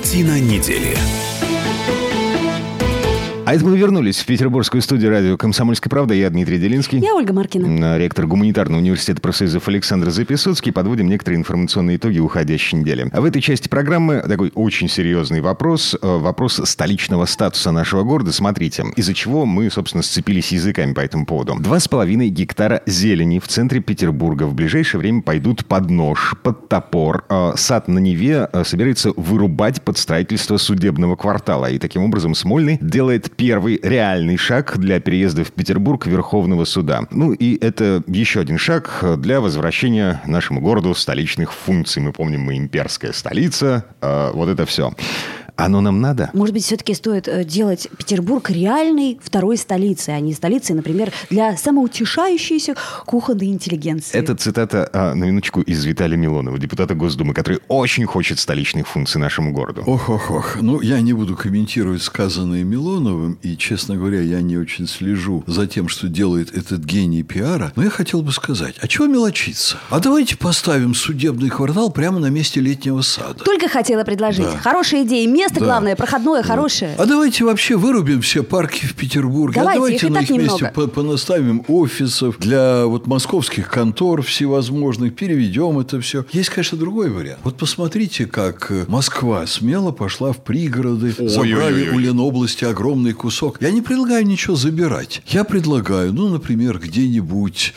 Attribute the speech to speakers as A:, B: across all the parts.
A: Картина недели.
B: А это мы вернулись в петербургскую студию радио «Комсомольская правда». Я Дмитрий Делинский.
C: Я Ольга Маркина.
B: Ректор Гуманитарного университета профсоюзов Александр Записоцкий. Подводим некоторые информационные итоги уходящей недели. А в этой части программы такой очень серьезный вопрос. Вопрос столичного статуса нашего города. Смотрите, из-за чего мы, собственно, сцепились языками по этому поводу. 2,5 гектара зелени в центре Петербурга в ближайшее время пойдут под нож, под топор. Сад на Неве собирается вырубать под строительство судебного квартала. И таким образом Смольный делает первый реальный шаг для переезда в Петербург Верховного суда. Ну и это еще один шаг для возвращения нашему городу столичных функций. Мы помним, мы имперская столица. Вот это все. Оно нам надо?
C: Может быть, все-таки стоит делать Петербург реальной второй столицей, а не столицей, например, для самоутешающейся кухонной интеллигенции.
B: Это цитата, на минуточку, из Виталия Милонова, депутата Госдумы, который очень хочет столичных функций нашему городу.
D: Ох. Ну, я не буду комментировать сказанное Милоновым, и, честно говоря, я не очень слежу за тем, что делает этот гений пиара, но я хотел бы сказать, а чего мелочиться? А давайте поставим судебный квартал прямо на месте летнего сада.
C: Только хотела предложить. Да. Хорошая идея. Место главное, проходное, хорошее.
D: А давайте вообще вырубим все парки в Петербурге. Давайте на их месте понаставим офисов для вот московских контор всевозможных, переведем это все. Есть, конечно, другой вариант. Вот посмотрите, как Москва смело пошла в пригороды, забрали у Ленобласти огромный кусок. Я не предлагаю ничего забирать. Я предлагаю, например, где-нибудь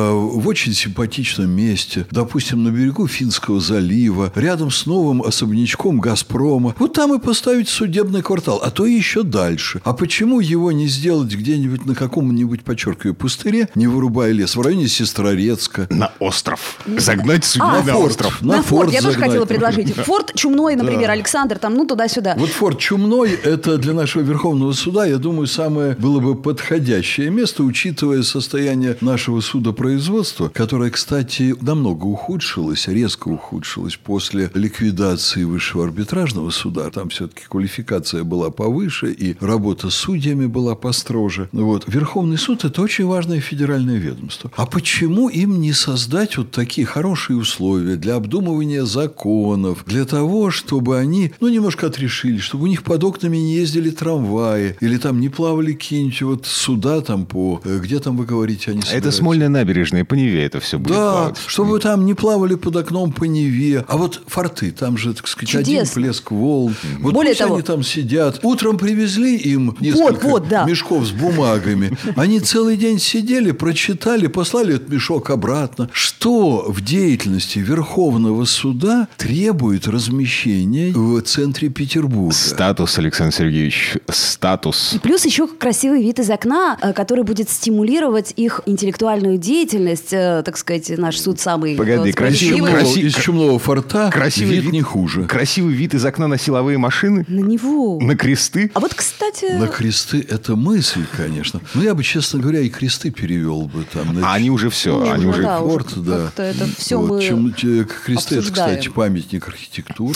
D: в очень симпатичном месте, допустим, на берегу Финского залива, рядом с новым особнячком «Газпрома». Вот там и поставить судебный квартал, а то и еще дальше. А почему его не сделать где-нибудь на каком-нибудь, подчеркиваю, пустыре, не вырубая лес, в районе Сестрорецка?
B: На остров. Загнать судью на остров.
C: На форт. Я тоже хотела предложить. Форт Чумной, например, Александр, там, туда-сюда.
D: Вот форт Чумной, это для нашего Верховного суда, я думаю, самое было бы подходящее место, учитывая состояние нашего судопроизводства, которое, кстати, намного ухудшилось, резко ухудшилось после ликвидации Высшего арбитражного суда. Там все-таки квалификация была повыше, и работа с судьями была построже. Вот. Верховный суд – это очень важное федеральное ведомство. А почему им не создать вот такие хорошие условия для обдумывания законов, для того, чтобы они, немножко отрешили, чтобы у них под окнами не ездили трамваи, или там не плавали какие-нибудь вот суда там где там, вы говорите, они собираются?
B: Это Смольная набережная, по Неве это все будет плавать.
D: Да, чтобы там не плавали под окном по Неве. А вот форты, там же, так сказать, один плеск волн. Вот более того, они там сидят. Утром привезли им несколько мешков с бумагами. Они целый день сидели, прочитали, послали этот мешок обратно. Что в деятельности Верховного суда требует размещения в центре Петербурга?
B: Статус, Александр Сергеевич, статус.
C: И плюс еще красивый вид из окна, который будет стимулировать их интеллектуальную деятельность, так сказать, наш суд самый
B: красивый.
D: Из Чумного форта вид не хуже.
B: Красивый вид из окна на силовые машины.
C: На него.
B: На кресты.
C: А вот, кстати...
D: На кресты – это мысль, конечно. Но я бы, честно говоря, и кресты перевел бы там.
B: Они уже все. Они уже
D: форт, да.
C: Это все
D: кресты – это, кстати, памятник архитектуры.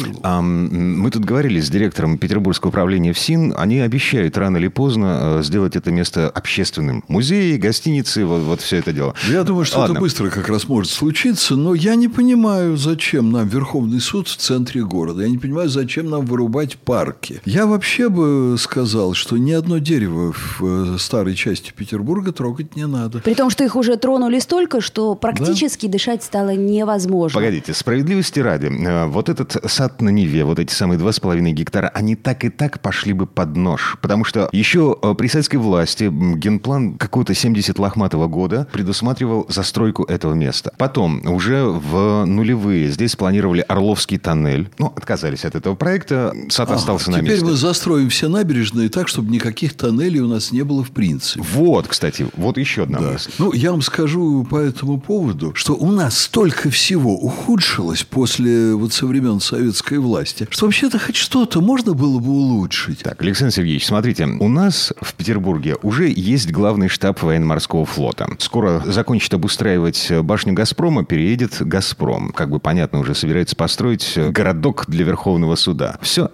B: Мы тут говорили с директором Петербургского управления ФСИН. Они обещают рано или поздно сделать это место общественным. Музеи, гостиницы, вот все это дело.
D: Я думаю, что это быстро как раз может случиться. Но я не понимаю, зачем нам Верховный суд в центре города. Я не понимаю, зачем нам вырубать парки. Я вообще бы сказал, что ни одно дерево в старой части Петербурга трогать не надо.
C: При том, что их уже тронули столько, что практически дышать стало невозможно.
B: Погодите, справедливости ради, вот этот сад на Неве, вот эти самые 2,5 гектара, они так и так пошли бы под нож. Потому что еще при советской власти генплан какого-то 70 лохматого года предусматривал застройку этого места. Потом, уже в нулевые, здесь планировали Орловский тоннель. Отказались от этого проекта, сад остался на месте.
D: Теперь мы застроим все набережные так, чтобы никаких тоннелей у нас не было в принципе.
B: Вот, кстати, вот еще одна мысль.
D: Я вам скажу по этому поводу, что у нас столько всего ухудшилось после со времен советской власти, что вообще-то хоть что-то можно было бы улучшить.
B: Так, Александр Сергеевич, смотрите, у нас в Петербурге уже есть главный штаб военно-морского флота. Скоро закончит обустраивать башню «Газпрома», переедет «Газпром». Понятно, уже собирается построить городок для Верховного суда. Все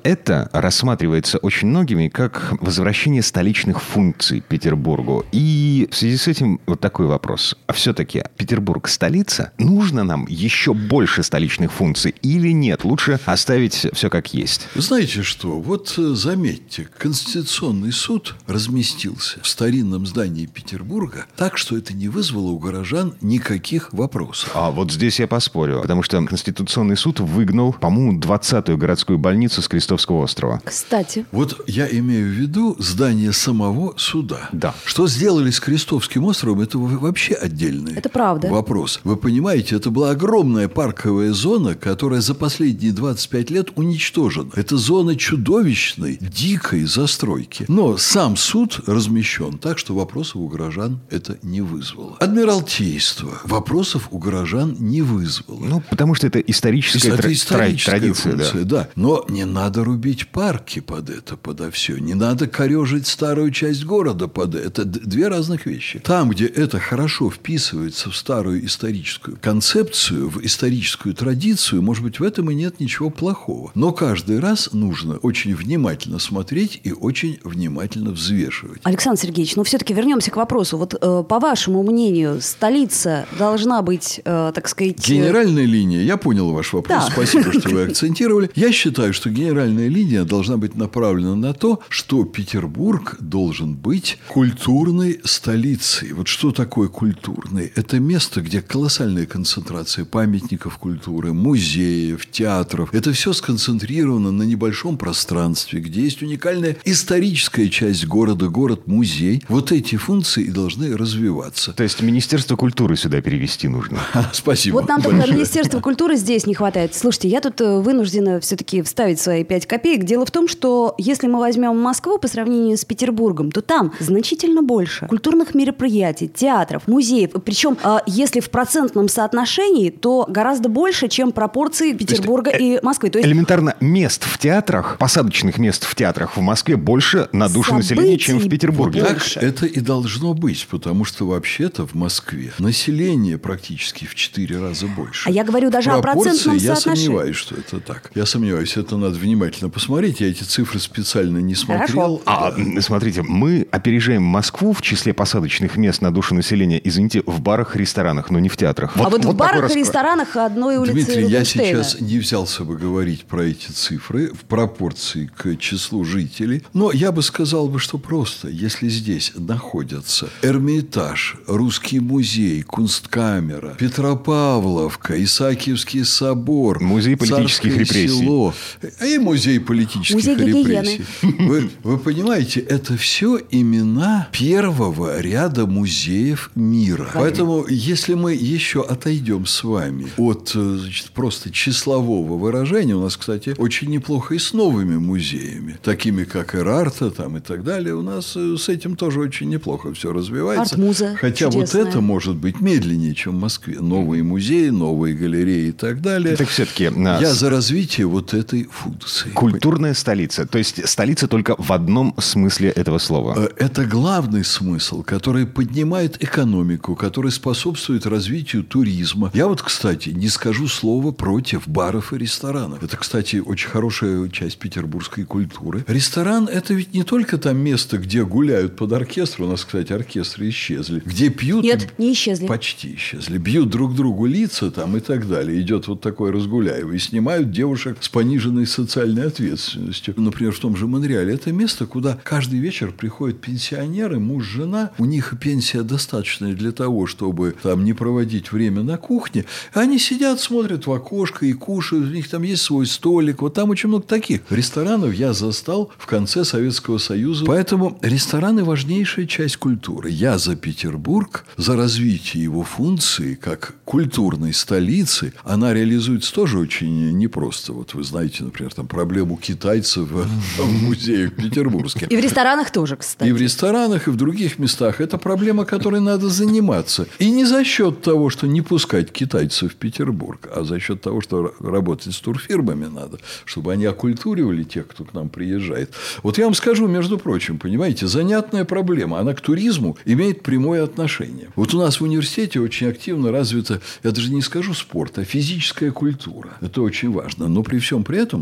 B: это рассматривается очень многими как возвращение столичных функций Петербургу. И в связи с этим вот такой вопрос. А все-таки Петербург столица? Нужно нам еще больше столичных функций или нет? Лучше оставить все как есть.
D: Знаете что? Вот заметьте, Конституционный суд разместился в старинном здании Петербурга так, что это не вызвало у горожан никаких вопросов.
B: А вот здесь я поспорю, потому что Конституционный суд выгнал, по-моему, 20-ю городскую больницу с Крестовского острова.
C: Кстати.
D: Вот я имею в виду здание самого суда.
B: Да.
D: Что сделали с Крестовским островом, это вообще отдельный вопрос. Вы понимаете, это была огромная парковая зона, которая за последние 25 лет уничтожена. Это зона чудовищной, дикой застройки. Но сам суд размещен так, что вопросов у горожан это не вызвало. Адмиралтейство вопросов у горожан не вызвало.
B: Ну, потому что это историческая традиция.
D: Функция, да. Но не надо рубить парки под это, подо все. Не надо корежить старую часть города под это. Это две разных вещи. Там, где это хорошо вписывается в старую историческую концепцию, в историческую традицию, может быть, в этом и нет ничего плохого. Но каждый раз нужно очень внимательно смотреть и очень внимательно взвешивать.
C: Александр Сергеевич, но все-таки вернемся к вопросу. Вот по вашему мнению, столица должна быть, так сказать...
D: Генеральная линия. Я понял ваш вопрос. Да. Спасибо, что вы акцентировали. Я считаю, что генеральная линия должна быть направлена на то, что Петербург должен быть культурной столицей. Вот что такое культурный? Это место, где колоссальная концентрация памятников культуры, музеев, театров. Это все сконцентрировано на небольшом пространстве, где есть уникальная историческая часть города, город-музей. Вот эти функции и должны развиваться.
B: То есть Министерство культуры сюда перевести нужно.
D: Спасибо.
C: Вот нам только Министерства культуры здесь не хватает. Слушайте, я тут вынуждена все-таки вставить свои 5 копеек. Дело в том, что если мы возьмем Москву по сравнению с Петербургом, то там значительно больше культурных мероприятий, театров, музеев. Причем, если в процентном соотношении, то гораздо больше, чем пропорции Петербурга и Москвы. То есть
B: элементарно мест в театрах, посадочных мест в театрах в Москве больше на душу населения, чем в Петербурге.
D: Так это и должно быть, потому что вообще-то в Москве население практически в 4 раза больше.
C: А я говорю даже о процентном соотношении.
D: Я сомневаюсь, что это так. Я сомневаюсь, это надо внимательно посмотреть. Я эти цифры специально не смотрел.
B: Смотрите, мы опережаем Москву в числе посадочных мест на душу населения, извините, в барах и ресторанах, но не в театрах.
C: Вот в барах и ресторанах одной улицы
D: Дмитрий,
C: Рубинштейна.
D: Я сейчас не взялся бы говорить про эти цифры в пропорции к числу жителей, но я бы сказал, что просто, если здесь находятся Эрмитаж, Русский музей, Кунсткамера, Петропавловка, Исаакиевский собор,
B: музей политических репрессий,
D: село, и музей политических репрессий. Вы понимаете, это все имена первого ряда музеев мира. Поэтому, если мы еще отойдем с вами от просто числового выражения, у нас, кстати, очень неплохо и с новыми музеями, такими как Эрарта там, и так далее, у нас с этим тоже очень неплохо все развивается.
C: Арт-муза
D: хотя
C: чудесная.
D: Вот это может быть медленнее, чем в Москве. Новые музеи, новые галереи и так далее.
B: Так все-таки
D: я за развитие вот этой функции.
B: Культурная столица. То есть столица только в одном смысле этого слова.
D: Это главный смысл, который поднимает экономику, который способствует развитию туризма. Я вот, кстати, не скажу слова против баров и ресторанов. Это, кстати, очень хорошая часть петербургской культуры. Ресторан – это ведь не только там место, где гуляют под оркестр. У нас, кстати, оркестры исчезли. Где пьют...
C: Нет, не исчезли.
D: Почти исчезли. Бьют друг другу лица там и так далее. Идет вот такое разгуляево. И снимают девушек с пониженной социальной ответственностью. Например, в том же Монреале. Это место, куда каждый вечер приходят пенсионеры, муж, жена. У них пенсия достаточная для того, чтобы там не проводить время на кухне. Они сидят, смотрят в окошко и кушают. У них там есть свой столик. Вот там очень много таких ресторанов я застал в конце Советского Союза. Поэтому рестораны – важнейшая часть культуры. Я за Петербург, за развитие его функции как культурной столицы. Она реализуется тоже очень непросто. Вот вы знаете, например, там проблему китайцев в музеях петербургских.
C: И в ресторанах тоже, кстати.
D: И в ресторанах, и в других местах. Это проблема, которой надо заниматься. И не за счет того, что не пускать китайцев в Петербург, а за счет того, что работать с турфирмами надо, чтобы они окультуривали тех, кто к нам приезжает. Вот я вам скажу, между прочим, понимаете, занятная проблема. Она к туризму имеет прямое отношение. Вот у нас в университете очень активно развита, я даже не скажу спорт, а физическая культура. Это очень важно. Но при всем при этом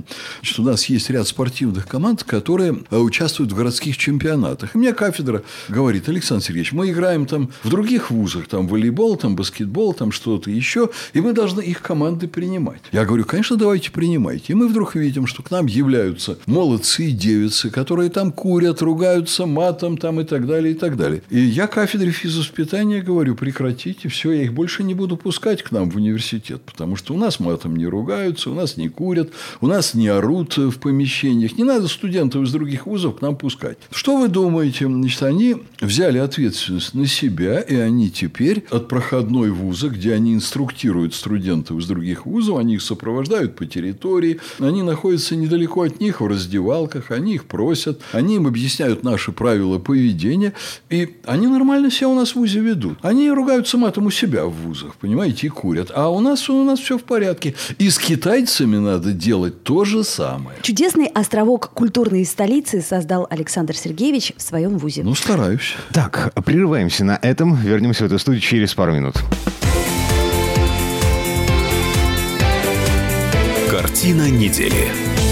D: Значит, у нас есть ряд спортивных команд, которые участвуют в городских чемпионатах. И мне кафедра говорит: Александр Сергеевич, мы играем там в других вузах, там волейбол, там баскетбол, там что-то еще, и мы должны их команды принимать. Я говорю: конечно, давайте принимайте. И мы вдруг видим, что к нам являются молодцы и девицы, которые там курят, ругаются матом там, и так далее, и так далее. И я кафедре физвоспитания говорю: прекратите, все, я их больше не буду пускать к нам в университет, потому что у нас матом не ругаются, у нас не курят, у нас не орут в помещениях. Не надо студентов из других вузов к нам пускать. Что вы думаете? Значит, они взяли ответственность на себя, и они теперь от проходной вуза, где они инструктируют студентов из других вузов, они их сопровождают по территории, они находятся недалеко от них в раздевалках, они их просят, они им объясняют наши правила поведения, и они нормально себя у нас в вузе ведут. Они ругаются матом у себя в вузах, понимаете, и курят. А у нас все в порядке. И с китайцами надо делать то же самое.
C: Чудесный островок культурной столицы создал Александр Сергеевич в своем вузе.
D: Ну, стараюсь.
B: Так, прерываемся на этом. Вернемся в эту студию через пару минут.
A: Картина недели.